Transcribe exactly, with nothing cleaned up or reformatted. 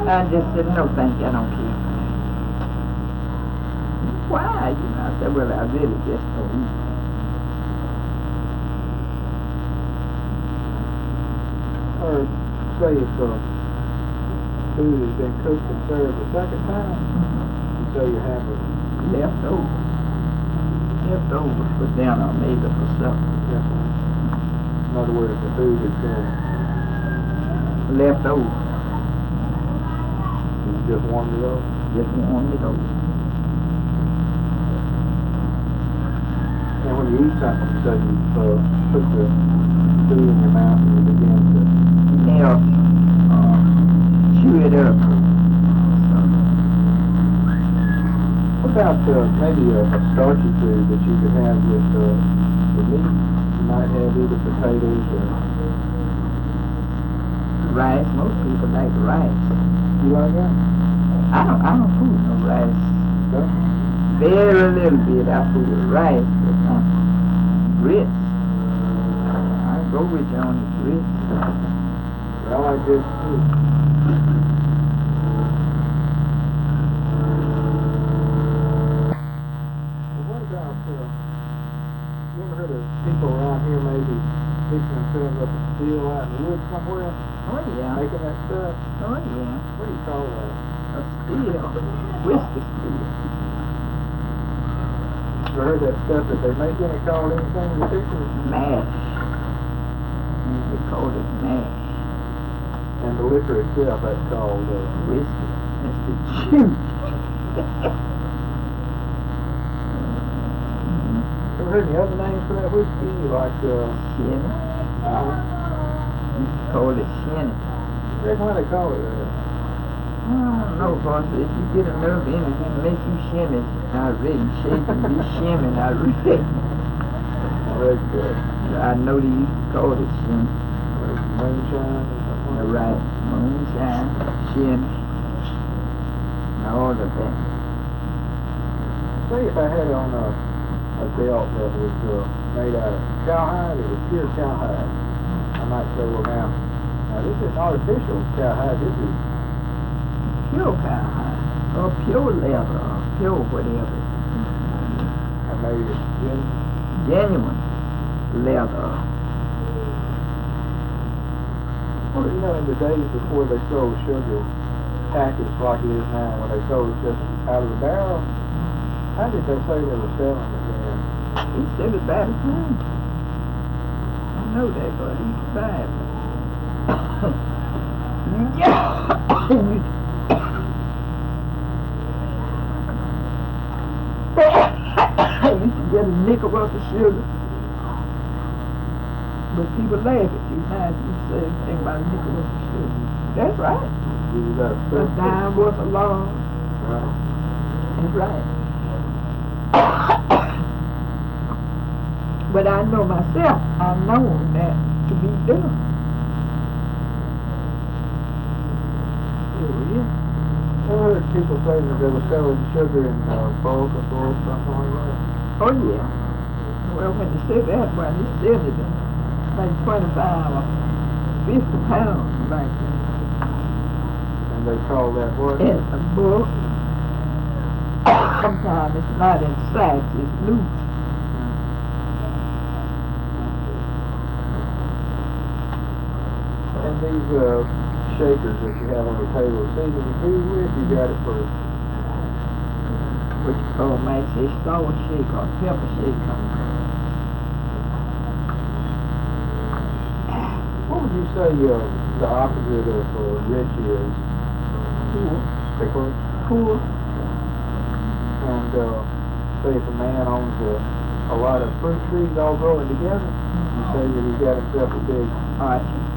I just said, no thank you, I don't care. Why? You know, I said, well, I really just don't eat. Or say if uh, food has been cooked and served a second time, you say you have a Leftovers. Leftovers for dinner, maybe for supper. In other words, the food is uh, Leftovers. you just warmed it up. Just warm it over. And when you eat something, you say you uh, put the food in your mouth and you begin to Now, uh, chew it up. So, what about uh, maybe a, a starchy food that you could have with uh, the meat? You might have either potatoes or rice, most people like rice. you like that? I don't, I don't fool no rice. No? Very little bit I fool with rice, but not grits. I go with you on the grits. I like this too. Well, what about, uh, you ever heard of people around here maybe fixing themselves up a steel out in the woods somewhere? Oh yeah, Making that stuff? oh yeah. What do you call that? A steel, whiskey steel. You heard that stuff that they make in it called anything in particular? Mash. And they call it mash. And the liquor itself, that's called uh, Whiskey. That's the juice. Ever heard any other names for that whiskey? Like, uh, Shinny. uh, You can call it shinny. I reckon why they call it that. I don't know, boss. If you get enough in it, it make you shimmy. I ready. Shake and be shimming. I ready. Oh, that's good. I know they used to call it shimmy. Moonshine or something like that. Right. Moonshine, shimmy, and all of that. Say if I had on a, a belt that was uh, made out of cowhide, it was pure cowhide. I might say, well now, now this isn't artificial cowhide, this is, Pure cowhide, or pure leather, or pure whatever. I made it gen- Genuine leather. Well, you know, in the days before they sold sugar packaged like it is now, when they sold it just out of the barrel, how did they say they were selling it then? He said it by the time. I know that, but he's bad. Yeah. I used to get a nickel worth of sugar. But people laugh at you now if you say anything about a nickel worth of sugar. That's right. You got A dime worth of law. Right. That's right. But I know myself, I know that to be done. Oh, yeah. I heard people say that they were selling sugar in uh, bulk or bulk, something like that. Oh, yeah. Well, when they said that, well, they said it in like twenty-five or fifty pounds, like that. And they call that what? In a book. Sometimes it's not in sacks, it's loose. And these uh, shakers that you have on the table, season your food with, you got it for What you call, might say, salt shake or pepper shake. what would you say uh, the opposite of uh, rich is? Poor. Pickles. Poor. And uh, say if a man owns a, a lot of fruit trees all growing together, you say that he's got himself a big Orchard.